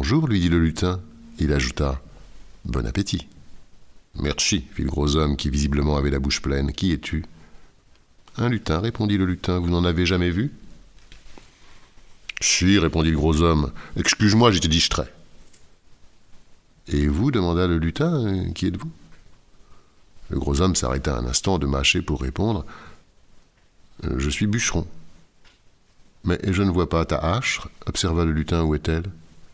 Bonjour, lui dit le lutin. Il ajouta « Bon appétit ». Merci, fit le gros homme qui visiblement avait la bouche pleine. Qui es-tu ? Un lutin, répondit le lutin. Vous n'en avez jamais vu ? Si, répondit le gros homme. Excuse-moi, j'étais distrait. Et vous ? Demanda le lutin. Qui êtes-vous ? Le gros homme s'arrêta un instant de mâcher pour répondre. Je suis bûcheron. Mais je ne vois pas ta hache, observa le lutin. Où est-elle ?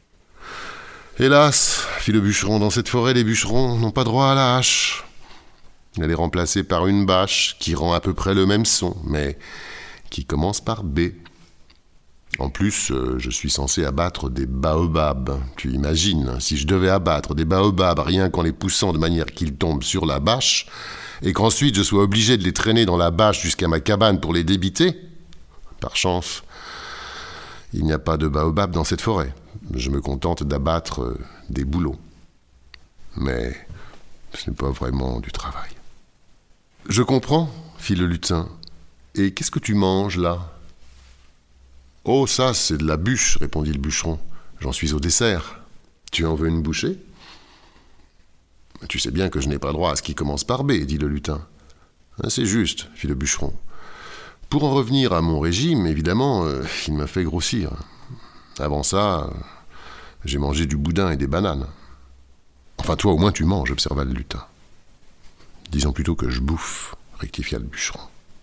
Hélas, fit le bûcheron, dans cette forêt, les bûcherons n'ont pas droit à la hache. Elle est remplacée par une bâche qui rend à peu près le même son, mais qui commence par B. En plus, je suis censé abattre des baobabs. Tu imagines, si je devais abattre des baobabs rien qu'en les poussant de manière qu'ils tombent sur la bâche, et qu'ensuite je sois obligé de les traîner dans la bâche jusqu'à ma cabane pour les débiter ? Par chance, il n'y a pas de baobab dans cette forêt. Je me contente d'abattre des bouleaux. Mais ce n'est pas vraiment du travail. Je comprends, fit le lutin. Et qu'est-ce que tu manges, là ? Oh, ça, c'est de la bûche, répondit le bûcheron. J'en suis au dessert. Tu en veux une bouchée ? Tu sais bien que je n'ai pas droit à ce qui commence par B, dit le lutin. C'est juste, fit le bûcheron. Pour en revenir à mon régime, évidemment, il m'a fait grossir. Avant ça, j'ai mangé du boudin et des bananes. Enfin, toi, au moins, tu manges, observa le lutin. Disons plutôt que je bouffe, rectifia le bûcheron.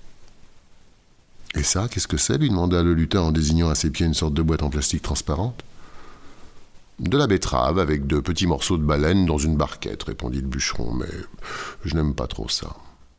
Et ça, qu'est-ce que c'est ? Lui demanda le lutin en désignant à ses pieds une sorte de boîte en plastique transparente. De la betterave avec de petits morceaux de baleine dans une barquette, répondit le bûcheron, mais je n'aime pas trop ça.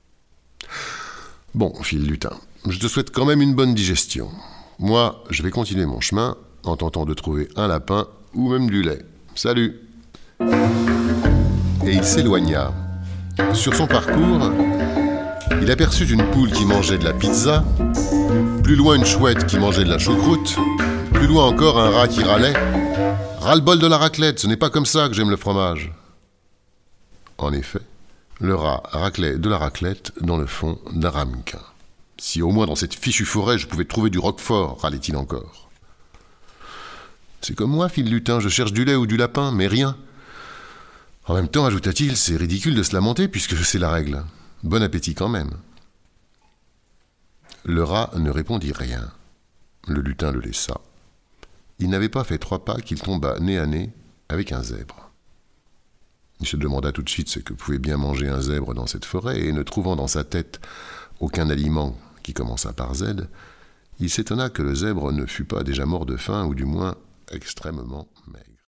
Bon, fit le lutin, je te souhaite quand même une bonne digestion. Moi, je vais continuer mon chemin en tentant de trouver un lapin ou même du lait. Salut ! Et il s'éloigna. Sur son parcours, il aperçut une poule qui mangeait de la pizza, plus loin une chouette qui mangeait de la choucroute, plus loin encore un rat qui râlait. Ras-le-bol de la raclette, ce n'est pas comme ça que j'aime le fromage. En effet, le rat raclait de la raclette dans le fond d'un ramequin. Si au moins dans cette fichue forêt je pouvais trouver du roquefort, râlait-il encore. C'est comme moi, fit le lutin, je cherche du lait ou du lapin, mais rien. En même temps, ajouta-t-il, c'est ridicule de se lamenter puisque c'est la règle. Bon appétit quand même. Le rat ne répondit rien. Le lutin le laissa. Il n'avait pas fait 3 pas qu'il tomba nez à nez avec un zèbre. Il se demanda tout de suite ce que pouvait bien manger un zèbre dans cette forêt, et ne trouvant dans sa tête aucun aliment qui commença par Z, il s'étonna que le zèbre ne fût pas déjà mort de faim, ou du moins extrêmement maigre.